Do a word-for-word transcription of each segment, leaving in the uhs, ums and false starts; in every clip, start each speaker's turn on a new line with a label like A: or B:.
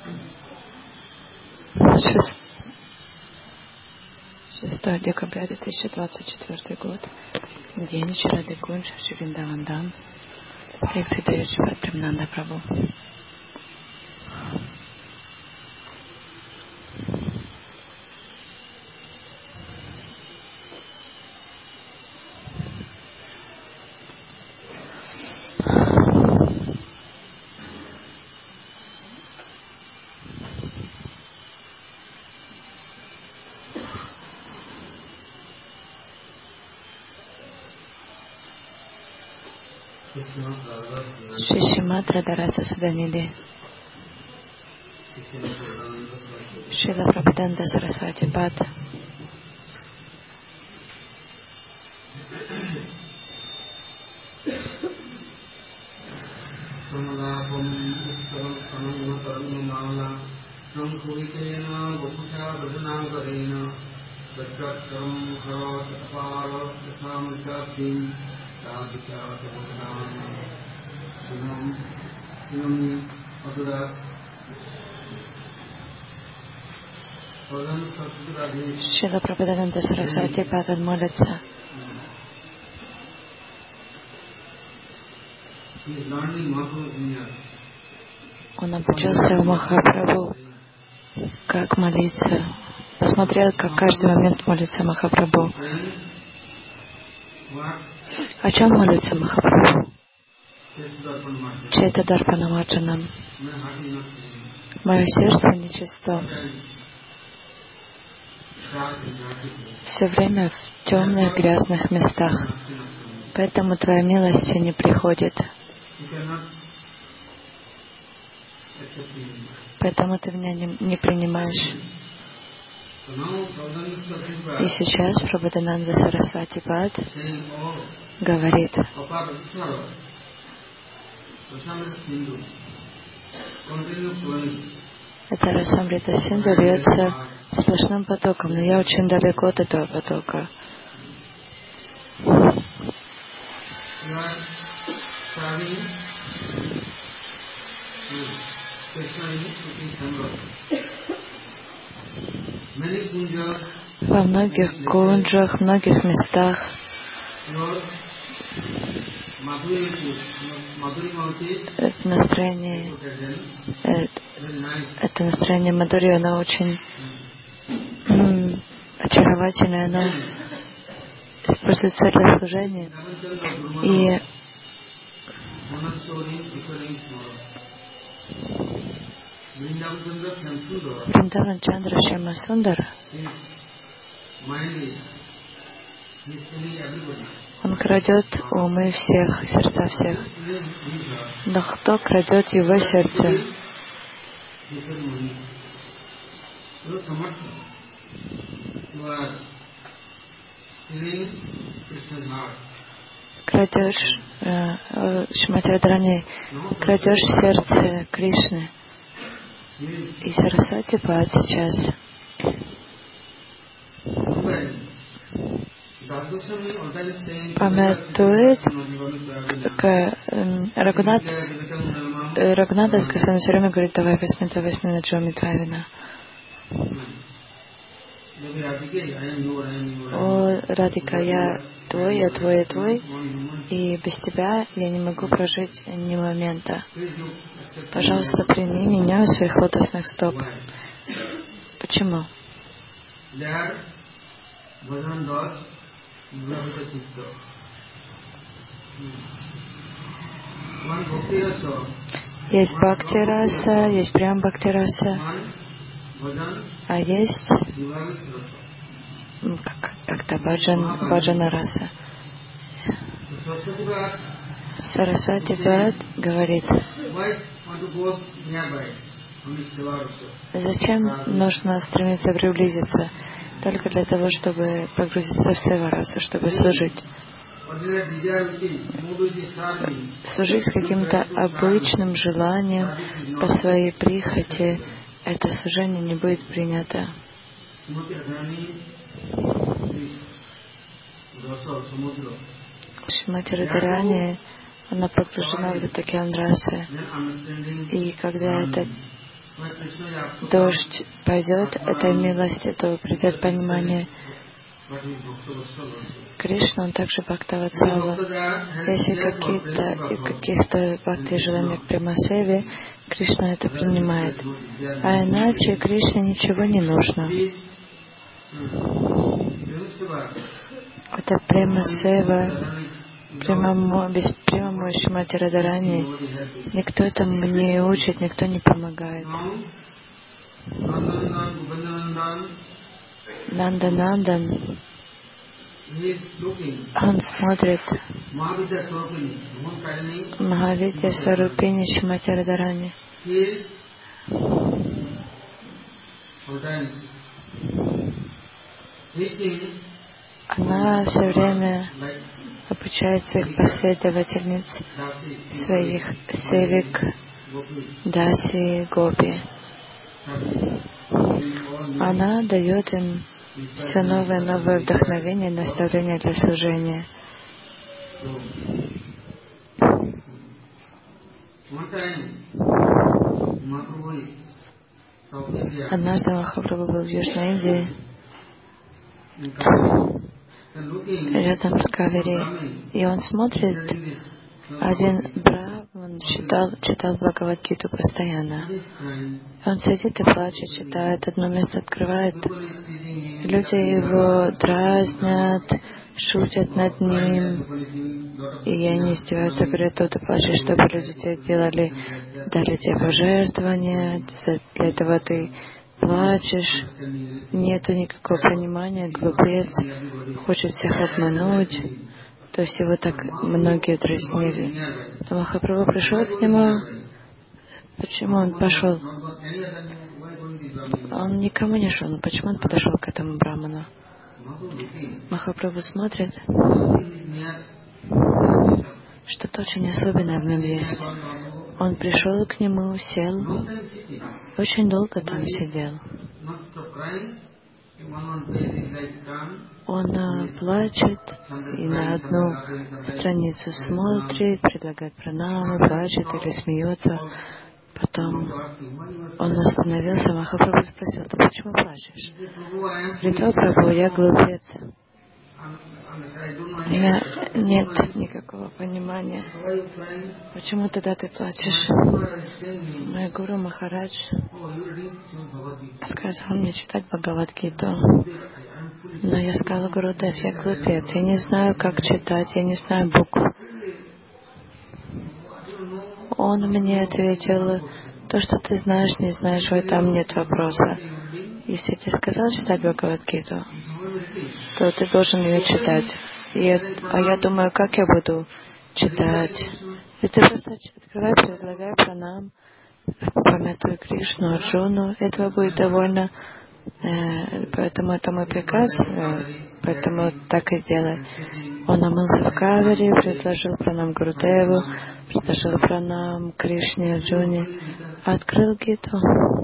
A: шестого декабря две тысячи двадцать четвёртый год. День Шрады Кунж, Вриндаван. Лекция дает Шриват Премананда Прабху. Шишимат Радараса Саданиди. Шрила Прабхупада Сарасвати Пад. Шрила Прабхупада Сарасвати Пад, он молится. Он обучился у Махапрабху, как молиться. Посмотрел, как каждый момент молится Махапрабху. О чем молится Махапрабху? Четадарпанамаджанам. Мое сердце нечисто. Все время в темных, грязных местах. Поэтому Твоя милость не приходит. Поэтому Ты меня не, не принимаешь. И сейчас Прабхупада Сарасвати Пад говорит: это Расамрита Синду льется сплошным потоком, но я очень далеко от этого потока. Во многих кунджах, многих местах это настроение, это, это настроение Мадхури, оно очень м, очаровательное, оно используется для служения. И Вриндаван Чандра Шьяма Сундара, он крадет умы всех, сердца всех. Но кто крадет его сердце? Крадешь, э, Шримати Радарани, крадешь сердце Кришны. И Сарасвати Пад сейчас памятует, как Рагунат, Рагунатовский сын все время говорит: давай возьми, давай возьми на Джоми, твоя вина. О, Радика, я твой, я твой, я твой, и без тебя я не могу прожить ни момента. Пожалуйста, прими меня у своих лотосных стоп. Почему? Есть бхакти раса, есть прям бхакти раса, а есть как, как-то баджан, баджана раса. Сарасвати Пад говорит: зачем нужно стремиться приблизиться? Только для того, чтобы погрузиться в севарасу, чтобы служить. Служить с каким-то обычным желанием по своей прихоти, это служение не будет принято. Шримати Радарани, она погружена в этот океан расы. И когда это дождь пойдет этой милости, то придет понимание. Кришна, он также Бхактаватсала. Если какие-то и каких-то бхакти желания к Премасеве, Кришна это принимает. А иначе Кришне ничего не нужно. Это Премасева, без Премамой Шримати Радарани. Никто этому не учит, никто не помогает. Нанда Нандан, он смотрит Махавидья Сварупини Шримати Радарани. Она все время обучает своих последовательниц, своих севик, даси, гопи. Она дает им все новое и новое вдохновение и наставление для служения. Однажды Махапрабху был в Южной Индии, рядом с Кавери, и он смотрит, один браман читал, читал Бхагавад-гиту постоянно. Он сидит и плачет, читает, одно место открывает. Люди его дразнят, шутят над ним, и они издеваются, говорят: то ты плачешь, чтобы люди тебе делали, дали тебе пожертвования, для этого ты плачешь, нету никакого понимания, глупец, хочет всех обмануть. То есть его так многие дразнили. Но Махапрабху пришел к нему. Почему он пошел? Он никому не шел. Но почему он подошел к этому браману? Махапрабху смотрит, что-то очень особенное в нем есть. Он пришел к нему, сел, очень долго там сидел. Он а, плачет и на одну страницу смотрит, предлагает пранамы, плачет или смеется. Потом он остановился, Махапрабху спросил: ты почему плачешь? Говорит: о, Прабху, я глупец. У меня нет никакого понимания. Почему тогда ты плачешь? Мой гуру Махарадж сказал мне читать Бхагавад-гиту. Но я сказала: Гурудев, я глупец, я не знаю, как читать, я не знаю букв. Он мне ответил: то, что ты знаешь, не знаешь, в этом нет вопроса. Если я тебе сказал читать Бхагавад-гиту, то ты должен ее читать. И, а я думаю, как я буду читать? И ты просто открывай, предлагай пранам, помятуй Кришну, Арджуну, этого будет довольно. Э, поэтому это мой приказ, э, поэтому так и сделай. Он омылся в Кавери, предложил пранам Гурудеву, предложил пранам Кришне, Арджуне, открыл гиту.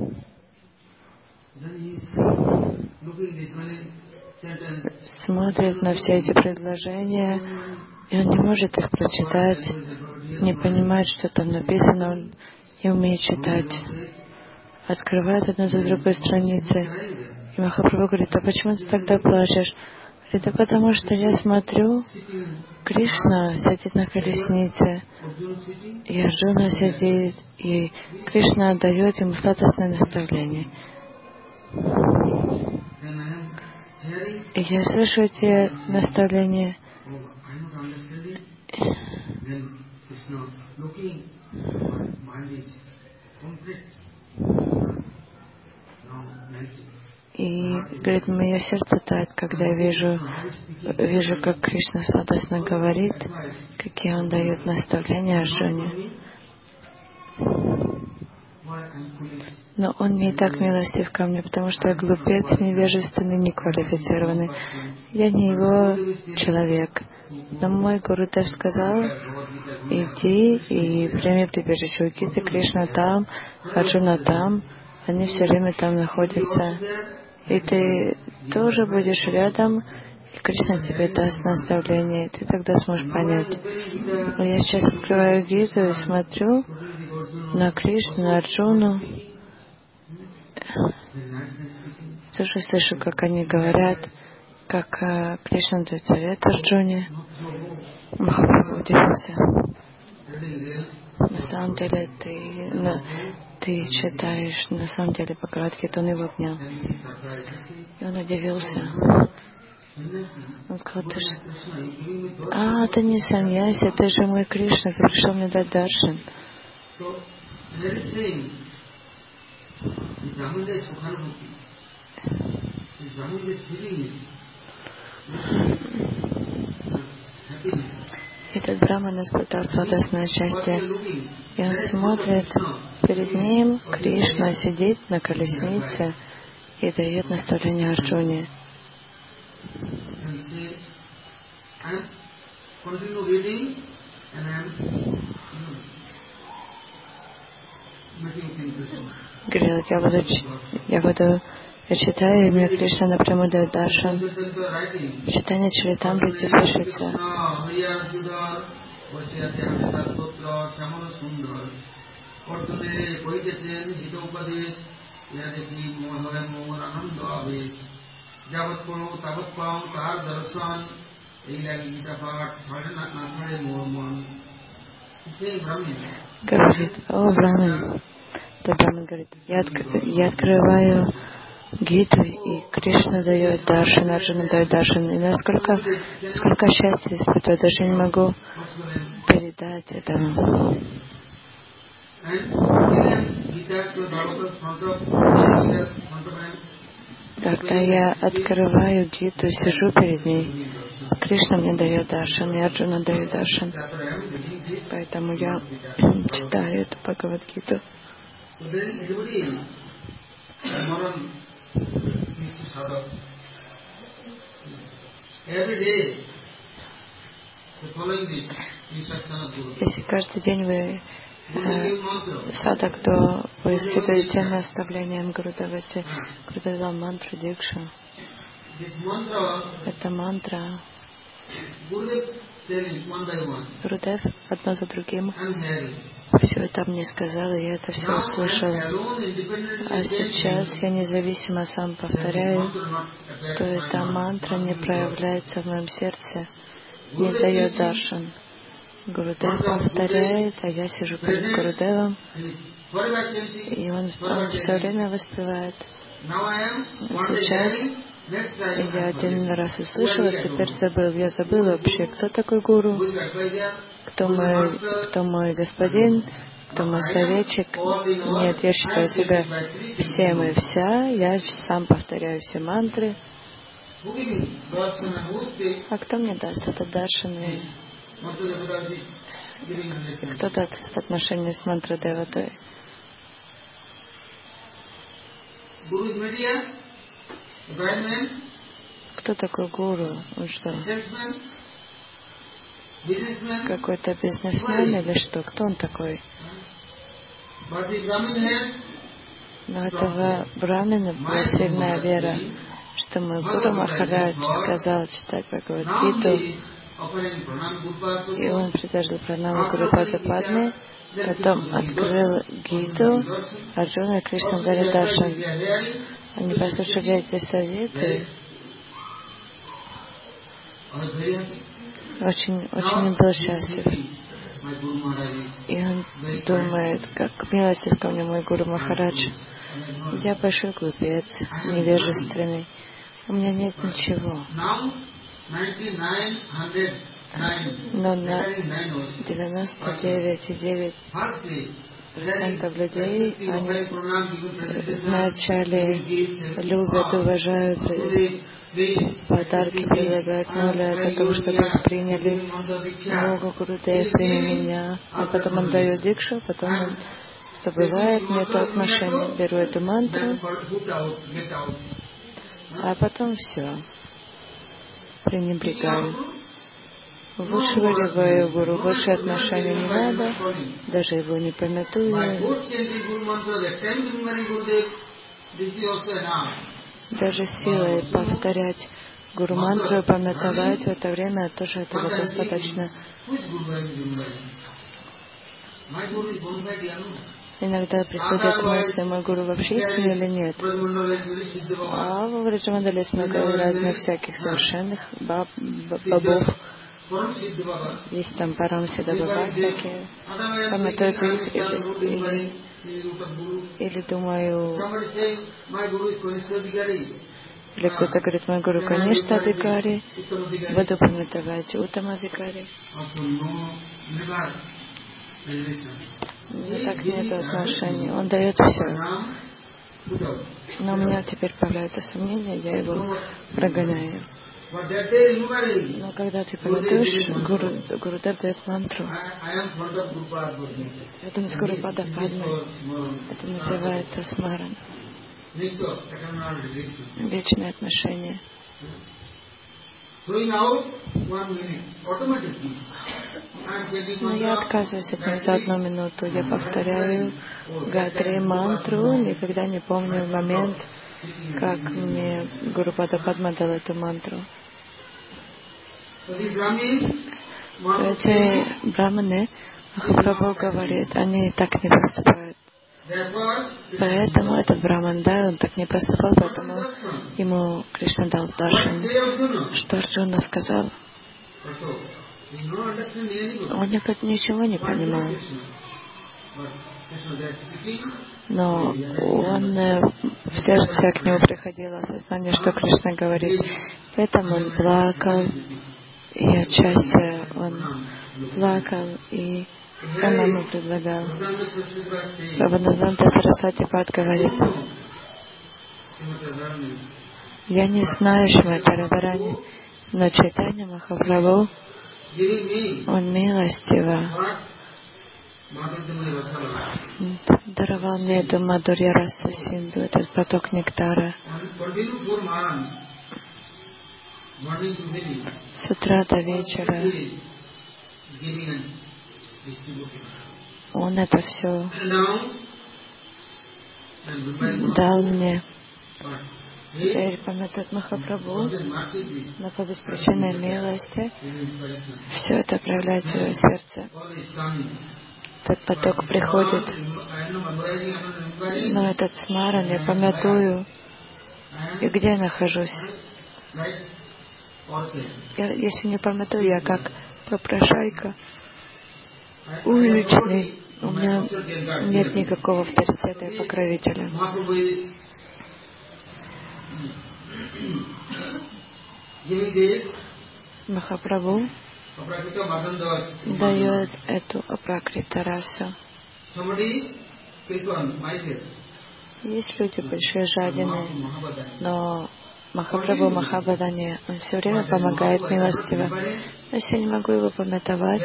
A: Смотрит на все эти предложения, и он не может их прочитать, не понимает, что там написано, он не умеет читать. Открывает одну за другой страницы. И Махапрабху говорит: а почему ты тогда плачешь? Говорит: да потому что я смотрю, Кришна сидит на колеснице, и Арджуна сидит, и Кришна дает ему сладостное наставление. И я слышу эти наставления. И, говорит, мое сердце тает, когда я вижу, вижу, как Кришна сладостно говорит, какие он дает наставления Арджуне. Но он не так милостив ко мне, потому что я глупец, невежественный, неквалифицированный. Я не его человек. Но мой Гурудев сказал: иди и прими прибежище у Гиты, Кришна там, Арджуна там, они все время там находятся. И ты тоже будешь рядом, и Кришна тебе даст наставление, и ты тогда сможешь понять. Но я сейчас открываю Гиту и смотрю на Кришну, на Арджуну, тоже слышу, как они говорят, как э, Кришна дает совет Арджуне. Махапрабху удивился. На самом деле ты, на, ты читаешь, на самом деле Бхагавад-гиту, он его обнял. И он удивился. Он сказал, ты же... А, ты не саньяси, ты же мой Кришна, ты пришел мне дать даршан. Этот Брахман испытал сладостное счастье, и он смотрит, перед ним Кришна сидит на колеснице и дает наставление Арджуне. Говорил, я буду, я буду, я читаю, и мне Кришна напрямую дает даршан. Читание Чаритамрити пишется. Говорит, о, Брахман. То Брахман говорит, я, отк- я открываю Гиту, и Кришна дает даршан, Арджуна дает даршан. И насколько сколько счастья испытываю, даже не могу передать этого. Когда я открываю Гиту, сижу перед ней, Кришна мне дает даршан, и Арджуна дает даршан. Поэтому я читаю эту Бхагавад-гиту. Если каждый день вы э, садак, то вы следуете наставлениям Гурудева, Гурудева мантру Дикшу. Это мантра. Гурудев одно за другим все это мне сказал, и я это все услышал. А сейчас я независимо сам повторяю, то эта мантра не проявляется в моем сердце, не дает даршан. Гурудев повторяет, а я сижу перед Гурудевом, и он, он все время воспевает. Сейчас я один раз услышал, а теперь забыл. Я забыл вообще, кто такой гуру, кто мой, кто мой господин, кто мой советчик. Нет, я считаю себя всем и вся. Я сам повторяю все мантры. А кто мне даст этот даршан? И кто даст отношение с мантрой Деватой? Кто такой гуру? Он что? Какой-то бизнесмен или что? Кто он такой? Но этого брамина была сильная вера, что мой Гуру Махарадж сказал читать Бхагавад-гиту, и он предложил пранаму Гуру Падападме, потом открыл Гиту, Арджуна и Кришна дали даршан. Они послушали эти советы. Очень, очень был счастлив. И он думает, как милостив ко мне мой Гуру Махарадж. Я большой глупец, невежественный. У меня нет ничего. Но на девяносто девять целых девять процентов людей, они вначале любят, уважают, подарки предлагают, молят о том, чтобы их приняли. Много Гурудев, прими меня. А потом он дает дикшу, а потом он забывает мне это отношение. Беру эту мантру, а потом все. Пренебрегаю. Высшего любого гуру, больше отношений не надо, даже его не памятую. Даже силой повторять гуру мантру, памятовать в это время, тоже этого достаточно. Иногда приходят мысли, мой гуру вообще истинный или нет. А в Враджамандале есть много разных всяких совершенных баб, бабов. Есть там Парамсида Баба всякие. Памятуют их или, или, или думаю, или кто-то говорит, мой гуру Каништа Адхикари, буду памятовать Уттама Адхикари. Но так нет отношений. Он дает все. Но у меня теперь появляются сомнения, я его прогоняю. Но когда ты памятуешь, Гуру, Гурудев дает мантру. Это не с Гурупада Падмы. Это называется смаран. Вечные отношения. Но я отказываюсь от них за одну минуту. Я повторяю Гайатри мантру, никогда не помню момент, как мне Гурупада Падма дал эту мантру. То эти браманы, Махапрабху говорит, они так не поступают. Поэтому этот браман, да, он так не поступал, поэтому ему Кришна дал даршан. Что Арджуна сказал? Он ничего не понимал. Но он, в сердце к нему приходило осознание, что Кришна говорит. Поэтому он плакал, и отчасти он плакал, и Пранаму предлагал. Прабхупада Сарасвати Пад говорит, я не знаю Шримати Радхарани, но Чайтанья Махапрабху, он милостиво даровал мне эту Мадхурья Раса Синду, этот поток нектара. С утра до вечера он это все дал мне. Теперь памятует Махапрабху, но по беспричинной милости все это проявляет в свое сердце. Этот поток приходит. Но этот смаран я памятую. И где я нахожусь? Я, если не памятую, я как попрошайка уличный. У меня нет никакого авторитета и покровителя. Махапрабху дает эту апракрита расу. Есть люди большие жадины, но Махапрабху Махабадане, он все время помогает милостиво. Если я не могу его памятовать,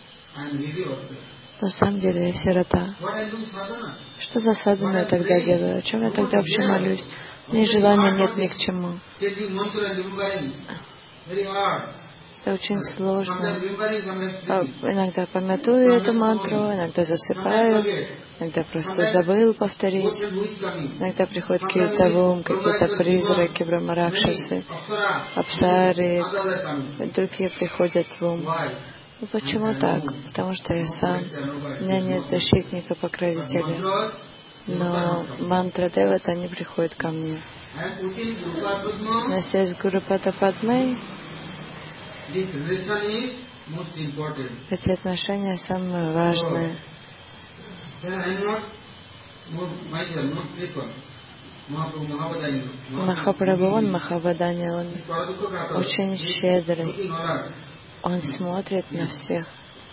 A: на самом деле я сирота. Что за садхану я тогда делаю? О чем я тогда вообще молюсь? Мне желания нет ни к чему. Это очень сложно. Иногда памятую эту мантру, иногда засыпаю, иногда просто забыл повторить. Иногда приходят какие-то в ум, какие-то призраки, брахмаракшасы, апсари, другие приходят в ум. Ну почему так? Потому что я сам, у меня нет защитника, покровителя. Но мантра Девата не приходит ко мне. На связь с Гурупада Падмой эти отношения самые важные. Махапрабху, он Махавадани, он очень щедрый. Он смотрит на всех.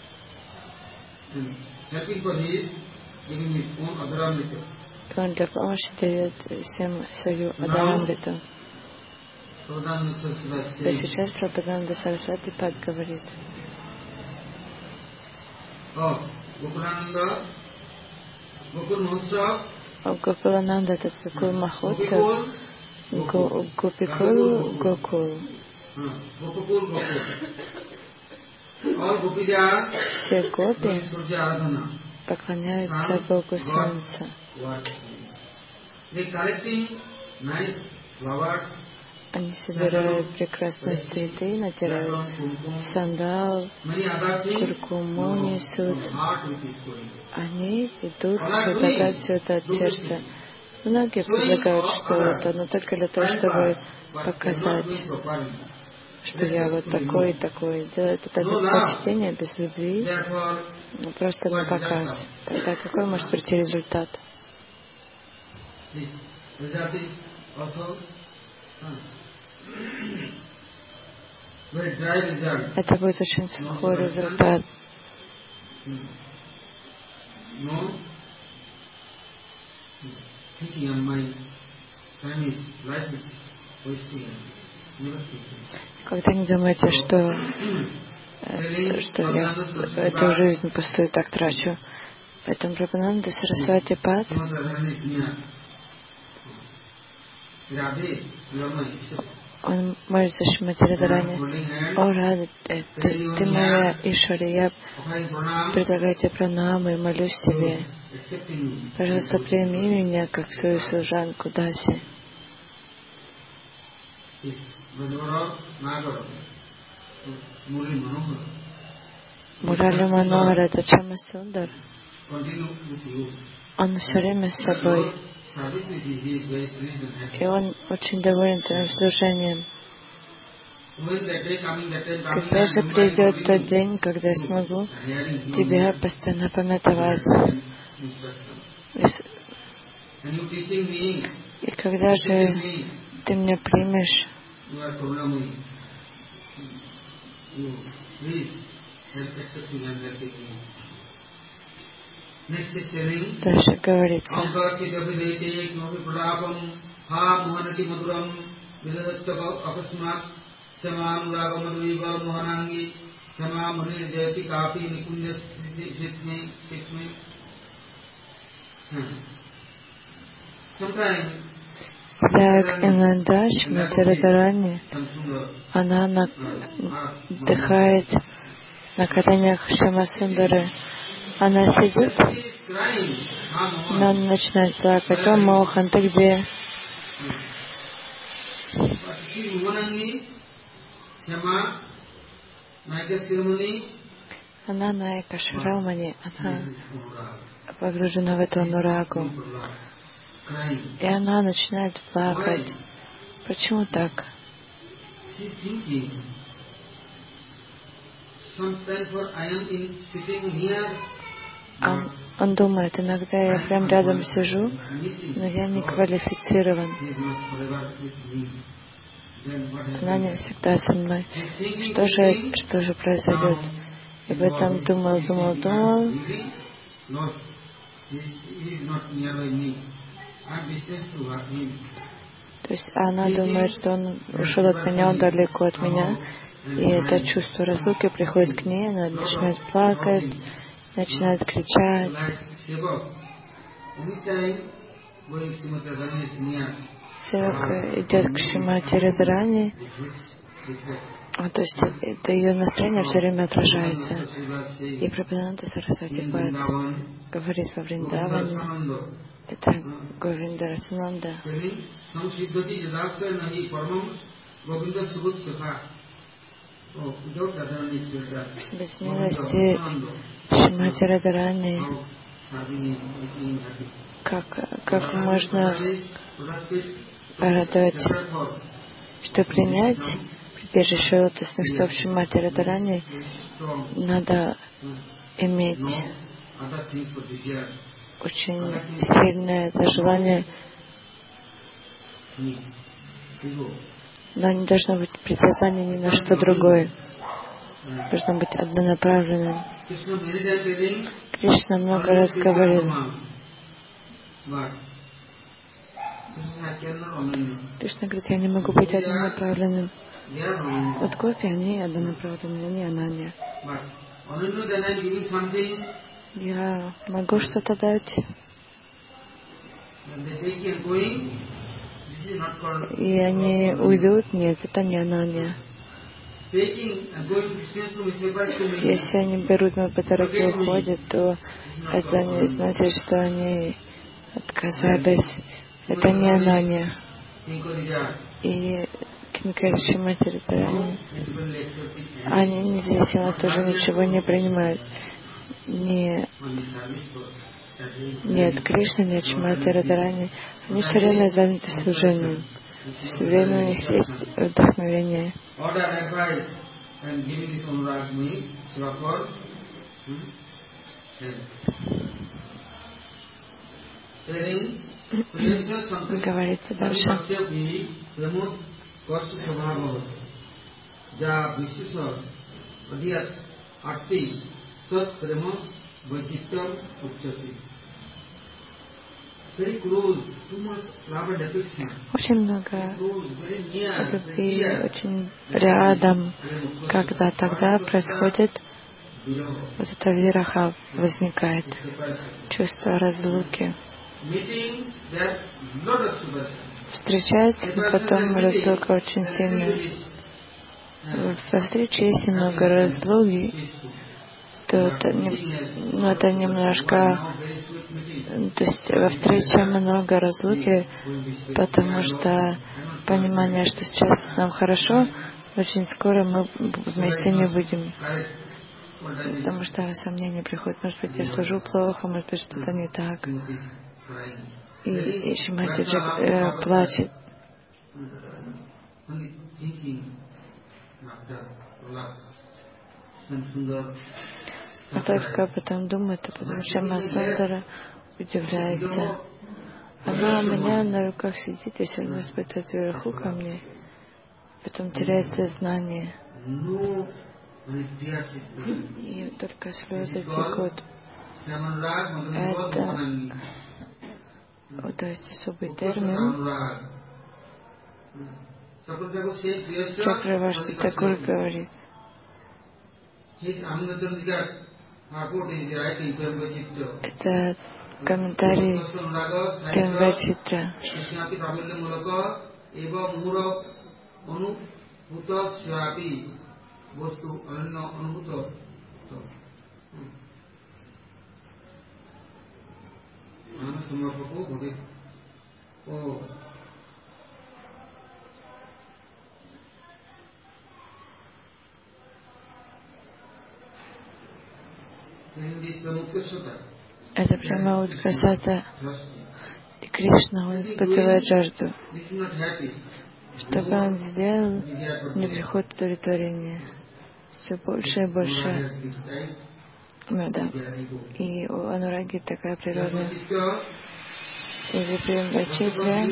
A: И он для помощи дает всем свою Адарамриту. И сейчас Прабхупада Сарасвати Пад говорит. Гокулананда, этот Гокул Махотсав, Гопикул Гокул. Все гопи поклоняются Богу Солнца. Они собирают прекрасные цветы, натирают сандал, куркуму несут. Они идут предлагать все это от сердца. Многие предлагают что-то, но только для того, чтобы показать, что я вот такой и такой. Делают это без почтения, без любви, просто на показ. Тогда какой может прийти результат? Это будет очень сухой результат. Когда не думаете, что, что я эту жизнь пустую так трачу. Поэтому Прабхананда Сарасвати Пад, он молится Шримати Радхарани: «О, Рада, ты, ты моя Ишвари, я предлагаю тебе пранамы и молюсь тебе. Пожалуйста, прими меня как свою служанку Даси». Мурали Манохар — это Чама Сундар. Он все время с тобой. И он очень доволен твоим служением. Когда же придет тот день, когда я смогу тебя постоянно памятовать? И когда же ты меня примешь? Дальше говорится: так, иногда Шримати Радхарани, она отдыхает на коленях Шьямасундары. Она сидит, но она начинает плакать: «О, Мохан, ты где?» Она Найка Шрамани, она погружена в эту анурагу. И она начинает плакать. Почему так? Он, он думает, иногда я прям рядом сижу, но я не квалифицирован. Она не всегда со мной. Что же, что же произойдет? И об этом думал, думал, думал. То есть она думает, что он ушел от меня, он далеко от меня. И это чувство разлуки приходит к ней, она начинает плакать, начинает кричать. Севака идет к Шримати Радхарани, то есть это ее настроение все время отражается. И Прабхананда Сарасвати Пад говорит во Вриндаване, это Говинда Расананда. Без милости Шримати Радхарани, как, как можно порадовать, что принять прибежище лотосных стоп Шримати Радхарани, надо иметь очень сильное это желание, но не должно быть притязания ни на что другое. Должно быть однонаправленным. Кришна много раз говорил. Кришна говорит: я не могу быть однонаправленным. Вот гопи, они однонаправленные, они ананья. Я могу что-то дать. И они уйдут? Нет, это не ананья. Если они берут меня по дороге и уходят, то это не значит, что они отказались. Это не ананья. И Кинкари Шримати Радхарани, они независимо тоже ничего не принимают. Не, ни от Кришны, ни от Шримати Радхарани. Они все время заняты служением. Все время у них есть вдохновение. Говорится дальше. Очень много любви, очень рядом, когда тогда происходит вот это вираха, возникает чувство разлуки. Встречаются, и потом разлука очень сильная. Во встрече есть много разлуки, то это, не, ну, это немножко, то есть во встрече много разлуки, потому что понимание, что сейчас нам хорошо, очень скоро мы вместе не будем. Потому что сомнения приходят, может быть, я служу плохо, может быть, что-то не так. И, и Шримати э, плачет. А только об этом думает, а потому что Масундара удивляется. Она у меня на руках сидит и все равно испытывает вверху ко мне. Потом теряет сознание. И только слезы текут. Это, вот, то есть особый термин. Чакраварти Такур говорит. Это комментарий Пемвачитра. Это прямо Уткасата. И Кришна, он испытывает жажду. Что бы он сделал, не приходит удовлетворение. Все больше и больше. Ну, да. И у Анураги такая природа. И в Премвачитре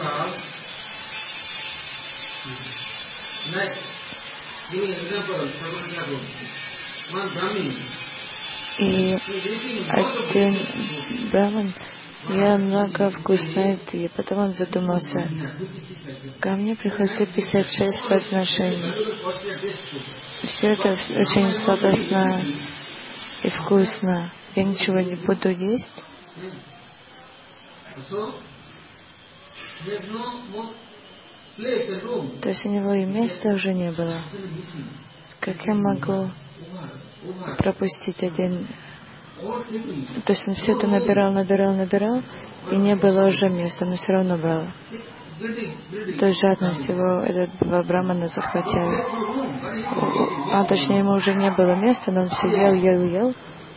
A: и один браман ел много вкусной еды, потом он задумался. Ко мне приходится пятьдесят шесть подношений. Все это очень сладостно и вкусно. Я ничего не буду есть. То есть у него и места уже не было. Как я могу пропустить один? То есть он все это набирал, набирал, набирал, и не было уже места, но все равно брал. То есть жадность его этот два брамана захватила. А точнее ему уже не было места, но он все ел, ел, ел.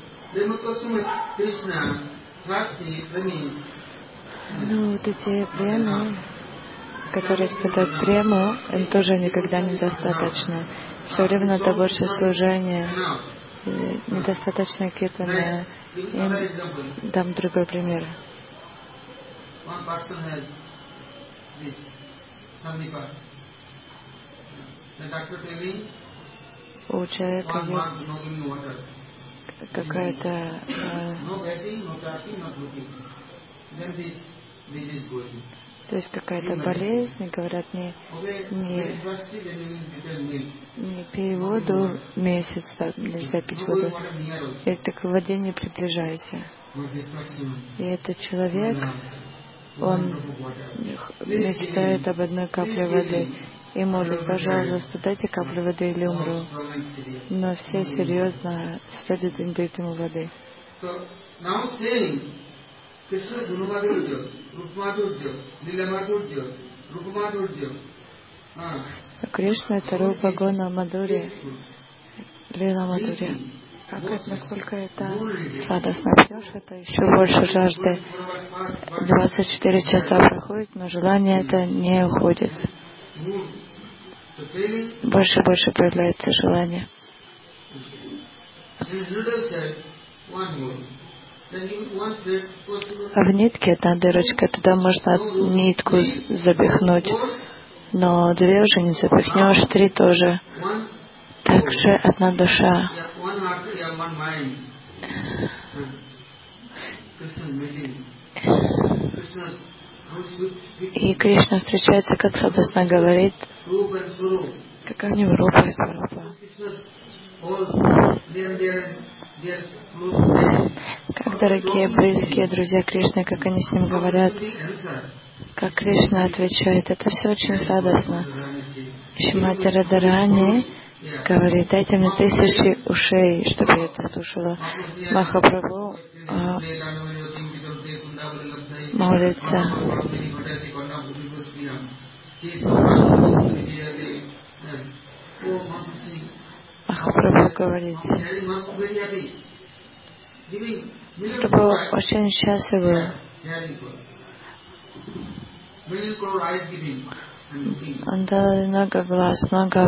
A: Ну вот эти премы, которые испытывают прему, им тоже никогда недостаточно. Все время надо больше служения. Недостаточно киртана. И дам другой пример. У человека есть какая-то э, то есть какая-то болезнь, говорят, не, не, не пей воду месяц, да, нельзя пить воду. И так к воде не приближайся. И этот человек, он мечтает об одной капле воды и молит: пожалуйста, дайте каплю воды или умру. Но все серьезно следуют и дают ему воды. Кришна — это Рупа Гуна Мадхурья, Лила Мадхурья. Как это, насколько это сладостно пьешь, это еще больше жажды. двадцать четыре часа проходит, но желание это не уходит. Больше и больше появляется желание. А в нитке одна дырочка, туда можно нитку запихнуть, но две уже не запихнешь, три тоже. Также одна душа. И Кришна встречается, как Садхусна говорит, какая у него Рупа и Сварупа. Как дорогие, близкие друзья Кришны, как они с ним говорят, как Кришна отвечает, это все очень сладостно. Шримати Радхарани говорит: дайте мне тысячи ушей, чтобы я это слушала. Махапрабху а, молится. Махапрабху говорит: Прабху очень счастливый. Он дал много глаз, много,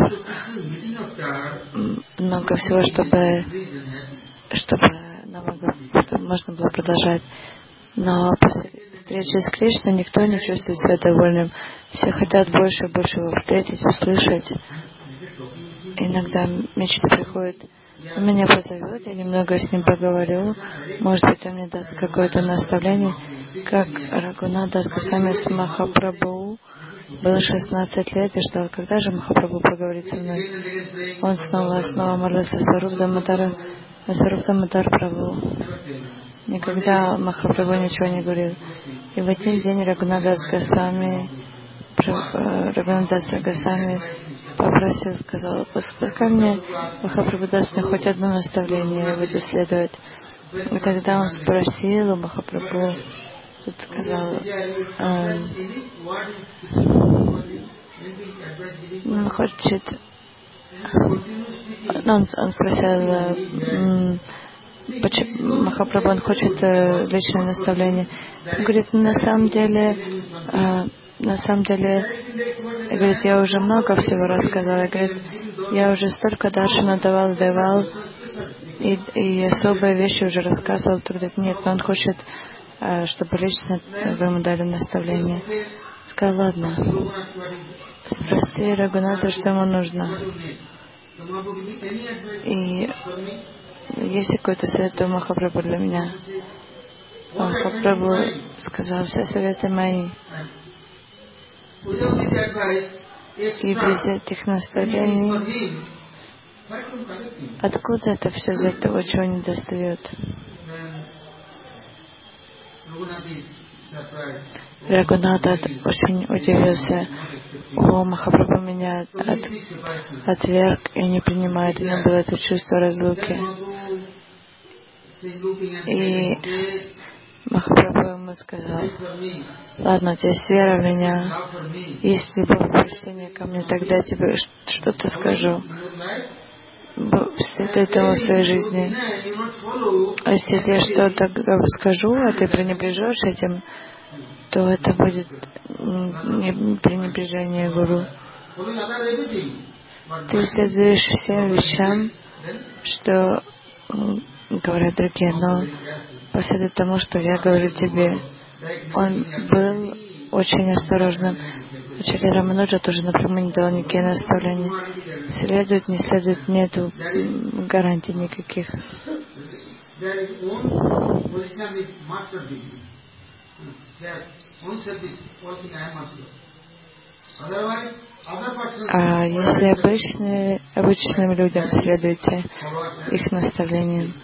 A: много всего, чтобы, чтобы, чтобы можно было продолжать. Но после встречи с Кришной никто не чувствует себя довольным. Все хотят больше и больше его встретить, услышать. Иногда мечты приходят: он меня позовет, я немного с ним поговорю, может быть, он мне даст какое-то наставление. Как Рагунат Госвами с Махапрабху было шестнадцать лет и ждал, когда же Махапрабху поговорит со мной. Он снова и снова молился Сваруб Дамодар, Сваруб Дамодар Прабху. Никогда Махапрабху ничего не говорил. И в один день Рагунат Госвами Рагунат Госвами попросил, сказал: пускай мне Махапрабху даст мне хоть одно наставление, я буду следовать. И тогда он спросил у Махапрабху, тут сказал, э, он хочет, он, он спросил, э, почему Махапрабху, он хочет э, личное наставление. Он говорит: на самом деле, э, на самом деле, и говорит, я уже много всего рассказала. И говорит, я уже столько даршана давал, давал, и, и особые вещи уже рассказывал. То говорит, нет, но он хочет, чтобы лично вы ему дали наставление. Сказал: ладно, спроси Рагуната, что ему нужно. И есть какой-то совет у Махапрабху для меня? Махапрабху сказал: все советы мои. И без этих наставлений, откуда это все взять того, чего не достает? Рагунат очень удивился. О, Махапрабху меня от, отверг и не принимает. У него было это чувство разлуки. И Махапрабху ему сказал: ладно, у тебя есть вера в меня, есть любовь и почтение ко мне, тогда я тебе что-то скажу. Следуй этому в своей жизни. А если я тебе что-то скажу, а ты пренебрежешь этим, то это будет пренебрежение гуру. Ты следуешь всем вещам, что говорят другие, но последуй тому, что я говорю тебе. Он был очень осторожным. Ачарья Рамануджа тоже напрямую не дал никакие наставления. Следует, не следует, нету гарантий никаких. А если обычные, обычным людям следуйте их наставлениям,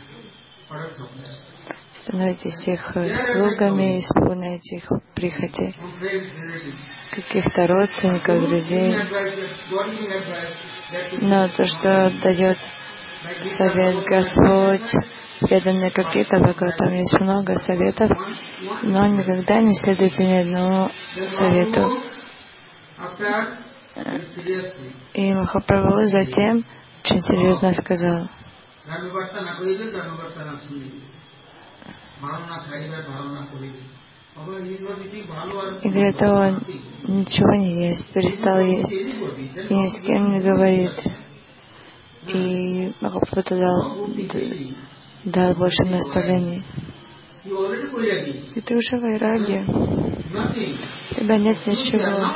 A: становитесь их слугами, исполняйте их прихоти, каких-то родственников, друзей. Но то, что дает совет Господь, преданные какие-то бога, там есть много советов, но никогда не следуйте ни одному совету. И Махапрабху затем очень серьезно сказал: и говорит, он ничего не ест, перестал есть, и ни с кем не говорит. И Махапрабху дал, дал больше наставлений. И ты уже вайраги, у тебя нет ничего.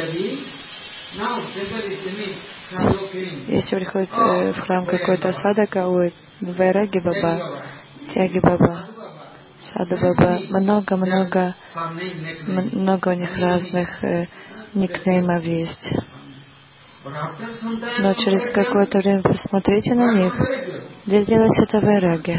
A: Если приходит э, в храм какой-то садака, ой, вайраги баба, тяги баба, саду баба, много-много, много у них разных э, никнеймов есть. Но через какое-то время посмотрите на них, где делается это вайраги.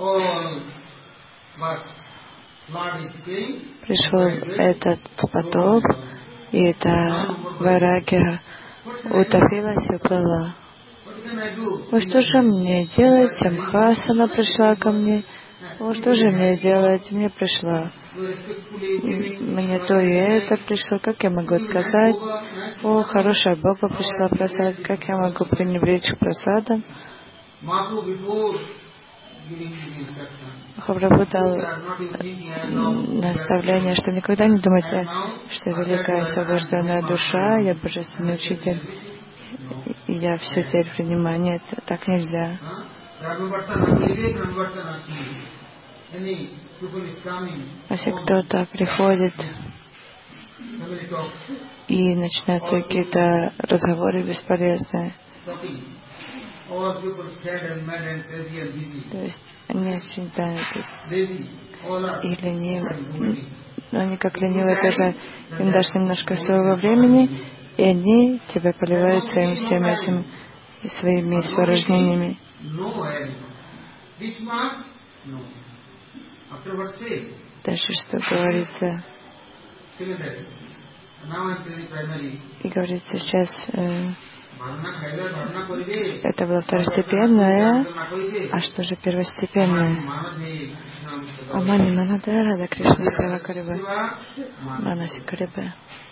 A: Пришел этот потоп, и эта вайраги утопилась и уплыла. Ну что же мне делать? Самхасана пришла ко мне. Ну что же мне делать? Мне пришла. Мне то и это пришло. Как я могу отказать? О, хорошая баба пришла просад. Как я могу пренебречь просадом? Махапрабху дал наставление, что никогда не думайте, что великая освобожденная душа, я божественный учитель, и я все теперь принимаю. Нет, так нельзя. Если кто-то приходит и начинаются какие-то разговоры бесполезные, то есть они очень заняты и ленивы, но они как ленивые тоже, им дашь немножко своего времени, и они тебя поливают своими всеми этими и своими испражнениями. Дальше что говорится? И говорится сейчас, э, это было второстепенное, а что же первостепенное? Амани Манада Рада Кришна Сева Карибе Манаси Карибе.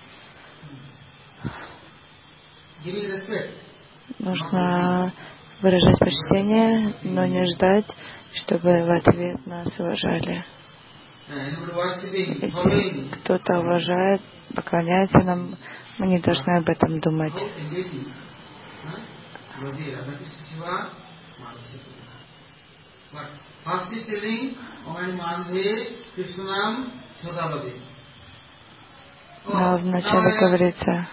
A: Нужно выражать почтение, но не ждать, чтобы в ответ нас уважали. Если кто-то уважает, поклоняется нам, мы не должны об этом думать. Но вначале говорится,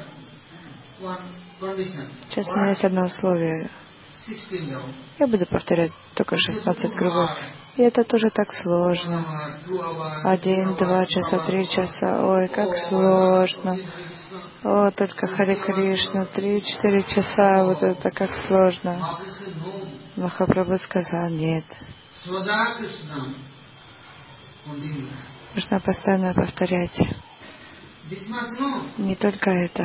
A: сейчас у меня есть одно условие. Я буду повторять только шестнадцать кругов. И это тоже так сложно. Один, два часа, три часа. Ой, как сложно. О, только Харе Кришна. Три-четыре часа. Вот это как сложно. Махапрабху сказал, нет. Нужно постоянно повторять. Не только это.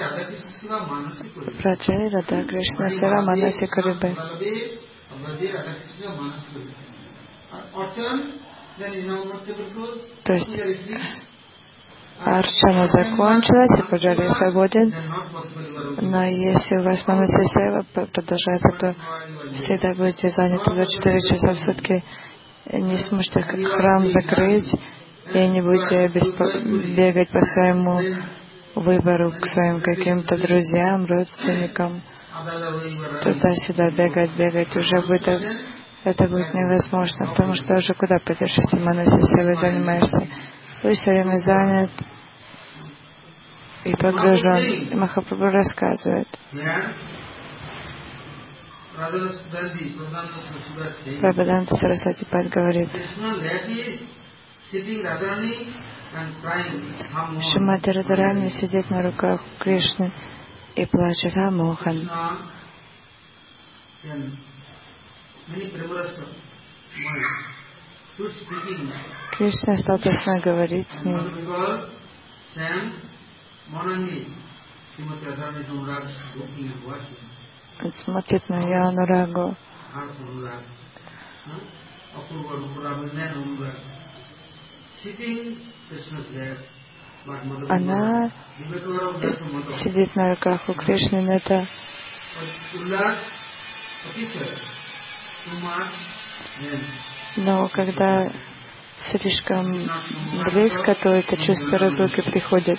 A: Праджай Рада Кришна Сева Манаси Карибе. То есть Арчана закончилась, и Пуджари свободен, но если у вас Манаси Сева продолжается, то всегда будете заняты двадцать четыре часа в сутки, не сможете храм закрыть, и не будете беспо- бегать по своему выбору, к своим каким-то друзьям, родственникам, туда-сюда бегать, бегать, уже будет, это будет невозможно, потому что уже куда пойдешь, если Манаси Севой занимаешься? Вы все время занят и погружен. И Махапрабху рассказывает. Прабхаданта Сарасвати Пад говорит, Шримати Радарани сидит на руках Кришны и плачет Ха-Мохан. Кришна стал точно говорить с ним. Он смотрит на ее анурагу. она сидит на руках у Кришны, но это но когда слишком близко, то это чувство разлуки приходит.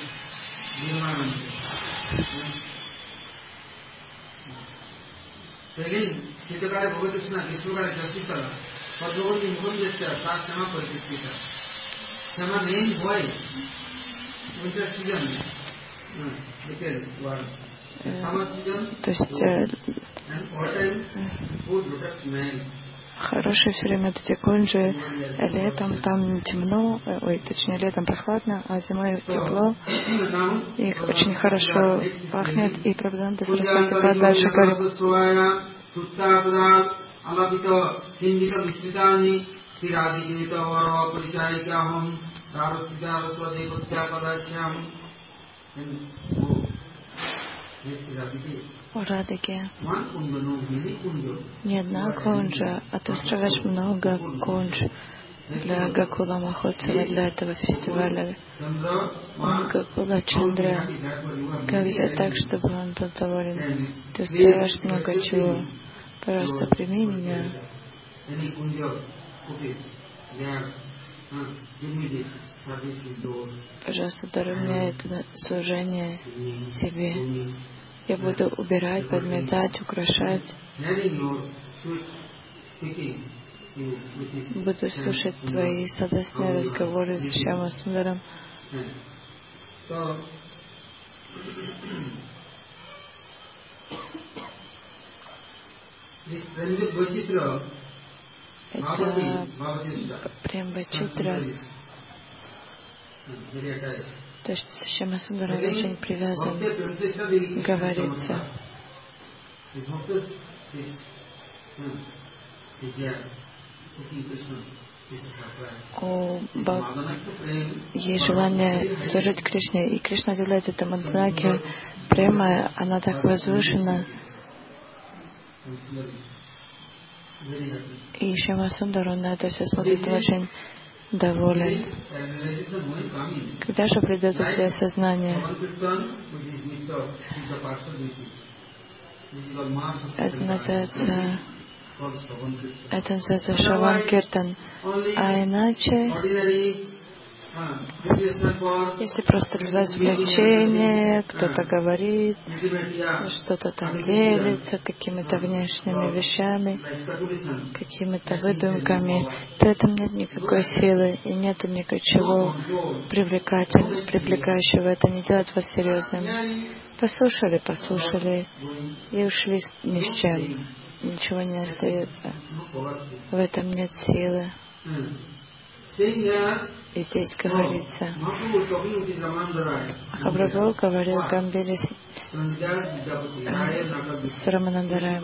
A: То есть э, хорошие все время эти кунджи, летом там темно, ой, точнее летом прохладно, а зимой тепло, их очень хорошо пахнет, и Прабхупада Сарасвати дальше говорит: о Радхике не одна кунджа, а ты устраиваешь много кундж для Гакула Махотсава, для этого фестиваля. Он Гакула Чандра. Как сделать так, чтобы он был доволен? Ты устраиваешь много чего. Пожалуйста, прими меня. Пожалуйста, даруй мне это служение себе. Я буду убирать, подметать, украшать. Буду слушать твои сладостные разговоры с Шьяма Сундаром. Это Прембачитра. То есть Шьяма Сундар очень привязан, говорится. О, Бог, есть желание служить Кришне, и Кришна является это мадхаки. Према, она так возвышена. И Шьяма Сундар, он на это все смотрит очень доволен. Когда же придет это осознание? Это называется, это называется Шраван Киртан. А иначе, если просто для развлечения, кто-то говорит, что-то там делится какими-то внешними вещами, какими-то выдумками, то в этом нет никакой силы и нет ничего привлекающего. Это не делает вас серьезным. Послушали, послушали и ушли ни с чем. Ничего не остается. В этом нет силы. И здесь говорится, Махапрабху говорил Гамбире с, э, с Раманандараем.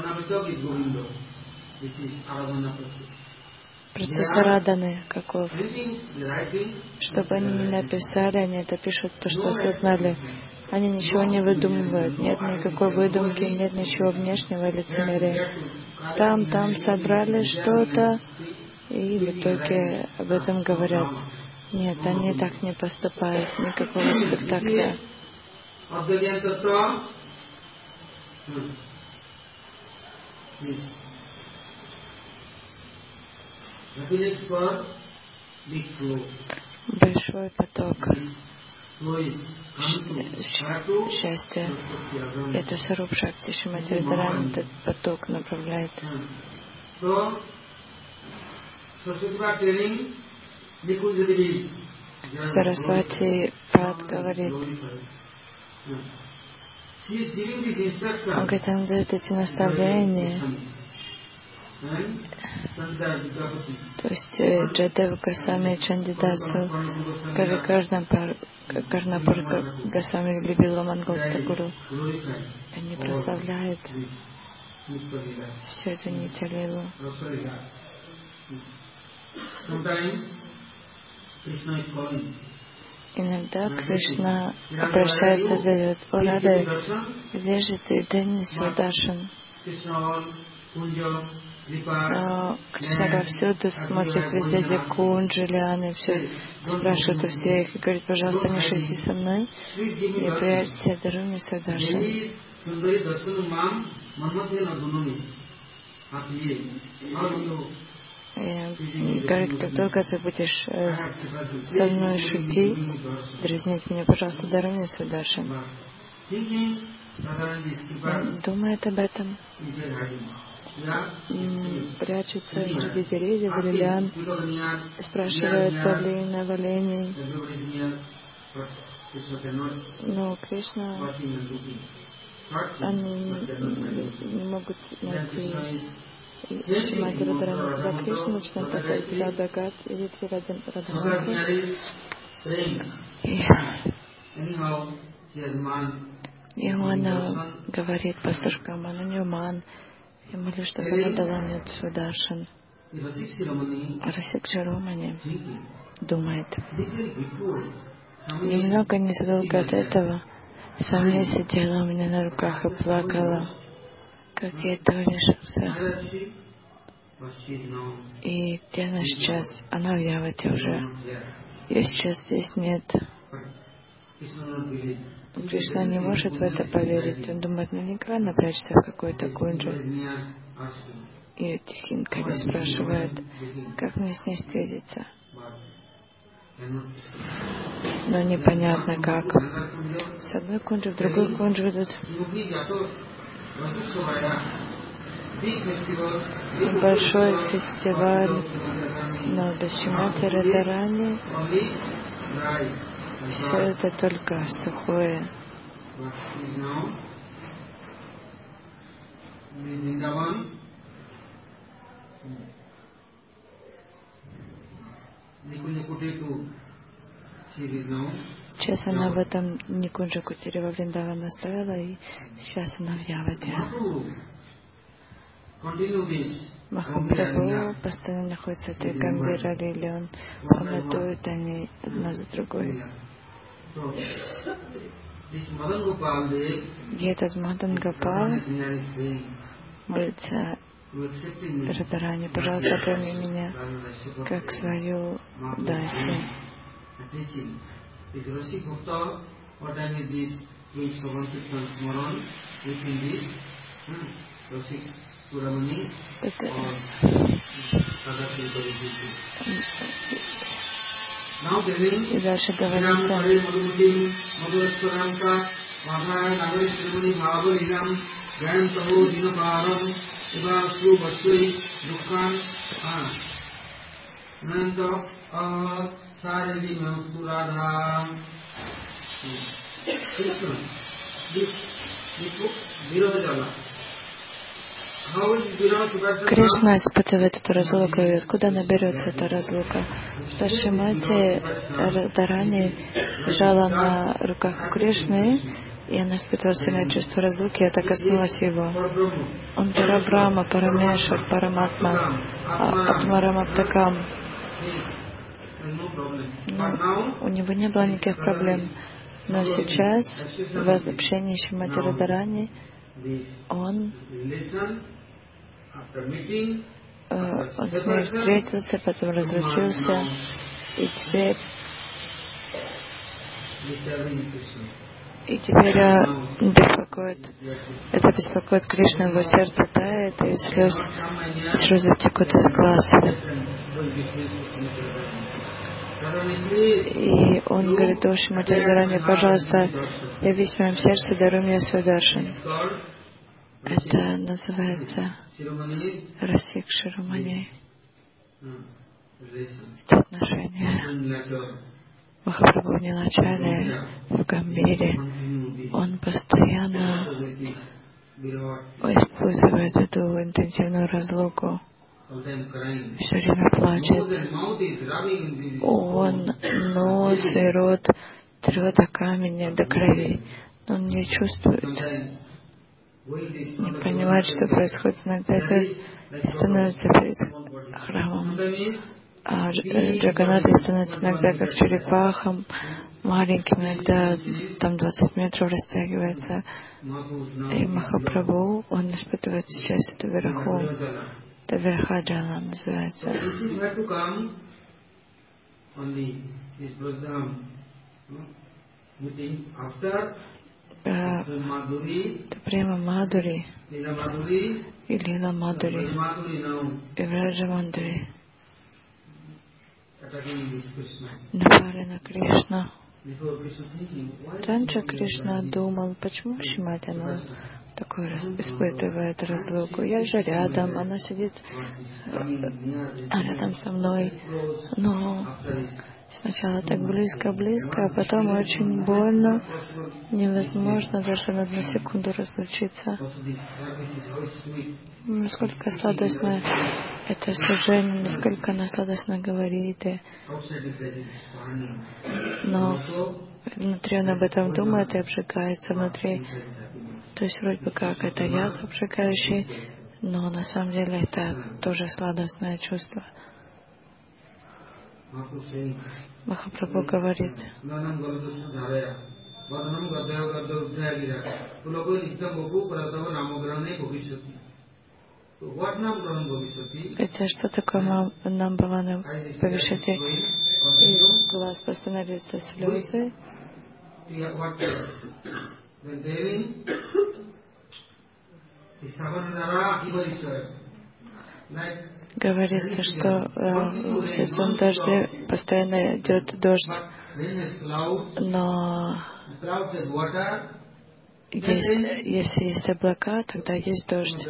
A: Пратасараданы каков. Чтобы они не написали, они это пишут, то, что осознали. Они ничего не выдумывают. Нет никакой выдумки, нет ничего внешнего лицемерия. Там, там собрали что-то, и в итоге об этом говорят. Нет, они так не поступают. Никакого спектакля. Большой поток счастья. Это Саруп Шакти Шримати Радхарани этот поток направляет. Сарасвати Пад говорит, он говорит, он дает эти наставления. То есть Джадева Госвами и Чандидасу, как и Карнапур Госвами любил Мангалтха Гуру, они прославляют всю эту нитялилу. Иногда Кришна обращается, зовет: «О, Рада, где же ты? Дай мне свой даршан». Но Кришна повсюду смотрит везде, где кунджи, лианы, все спрашивает у всех и говорит: пожалуйста, не шути со мной, не прячься, даруй мне свой даршан. И говорит: как только ты будешь э, со мной шутить, дразнить меня, пожалуйста, даруй мне свой даршан. Он думает об этом, прячется среди деревьев или лиан, спрашивает павлинов, оленей. Но Кришна, они не могут найти Шримати Радхарани. Когда Кришна начинает подходить к Радхагат или к Радхаранку, и он говорит пастушкам: она не уман, я молюсь, чтобы она дала мне свой даршан. Расик Широмани думает. Немного незадолго от этого Сами сидела у меня на руках и плакала, как я этого лишился. И где она сейчас? Она в Явате уже. Ее сейчас здесь нет. Кришна не может в это поверить. Он думает: наверняка она прячется в какой-то кунджи. И Тихинкари спрашивает: как мне с ней встретиться? Но непонятно как. С одной кунджи в другой кунджи идут. Большой фестиваль на Дашимати Радарани. Все это только сухое. Сейчас она в этом Никунджа Кутире во Вриндаване оставила, и сейчас она в Явате. Махапрабху постоянно находится в этой Гамбира Лиле, он пометует они одна за другой. И этот Мадан Гопал молится Радарани: пожалуйста, прими меня как свою даси. И дальше говорится: Кришна испытывает эту разлуку, и откуда она берется, эта разлука? Сашимати Радарани лежала на руках у Кришны, и она испытывала сильное чувство разлуки, и это коснулось его. Он Парабрахма, Парамешвар, Параматма, Атмарамаптакам. Но у него не было никаких проблем. Но сейчас, в общении с Шримати Радарани, он Он с ней встретился, потом разлучился, и теперь, и теперь беспокоит, это беспокоит Кришну, его сердце тает, и слез, слезы текут из глаз. И он говорит: о Шримати Радарани, пожалуйста, явись в моем сердце, даруй мне свой даршан. Это называется Расик Широмани. Это отношение Махапрабху в Нилачале, в Гамбире. Он постоянно использует эту интенсивную разлуку. Все время плачет. Он нос и рот трет о камень до крови. Но он не чувствует, не понимает, что происходит. Иногда это становится перед храмом. А Джаганнатха становится иногда как черепахом, маленьким, иногда там двадцать метров растягивается. И Махапрабху, он испытывает сейчас эту верху. Это Верхаджала называется. Это Према Мадури и Лила Мадури и Враджа Мадури напали на Кришну. Раньше Кришна думал, почему Шримати она такой испытывает разлуку. Я же рядом, она сидит рядом со мной. Но сначала так близко-близко, а потом очень больно. Невозможно даже на одну секунду разлучиться. Насколько сладостно это служение, насколько она сладостно говорит. И... Но внутри он об этом думает и обжигается внутри. То есть вроде бы как это яд обжигающий, но на самом деле это тоже сладостное чувство. Махапрабху говорит, хотя что такое Намбавана Бхавишати? Из глаз постановятся слезы. Говорится, что э, в сезон дождя постоянно идет дождь, но есть, если есть облака, тогда есть дождь.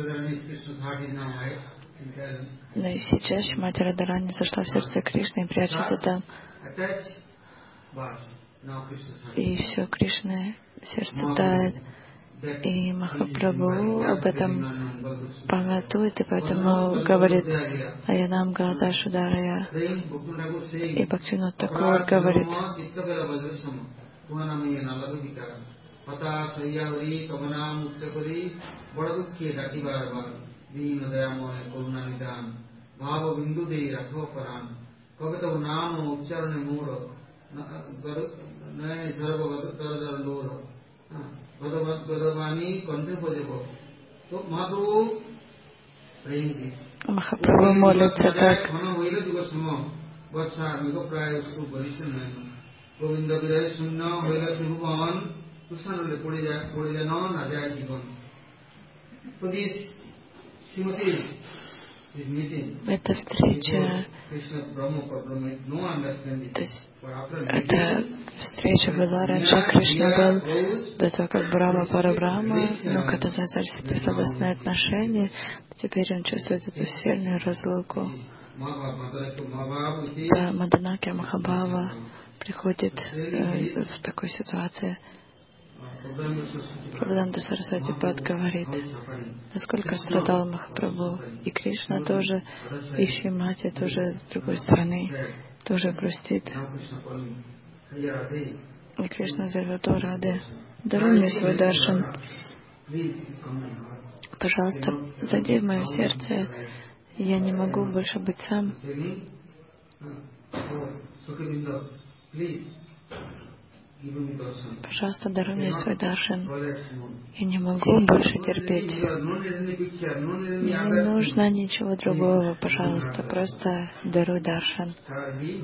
A: Но и сейчас Шримати Радхарани зашла в сердце Кришны и прячется там. И все, Кришна сердце тает. И Махапрабху об этом памятует, и поэтому говорит Аянам Гада Шударая. И Бхактивинод Такур говорит, Махапрабху молится так. Эта встреча, то есть эта встреча была раньше, Кришна был до того, как Брахма Парабрахма, но когда завязались эти сладостные отношения, теперь он чувствует эту сильную разлуку. Маданаки Махабхава приходит э, в такой ситуации. Прабхуданда Сарасвати Бхат говорит, насколько страдал Махапрабху. И Кришна тоже, и Шримати тоже с другой стороны, тоже грустит. И Кришна зовет: «О Рады, даруй мне свой даршан. Пожалуйста, зайди в мое сердце. Я не могу больше быть сам. Пожалуйста, даруй мне свой даршан. Я не могу больше терпеть. Мне не нужно ничего другого. Пожалуйста, просто даруй даршан».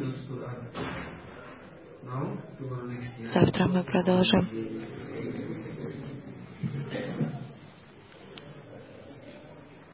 A: Завтра мы продолжим.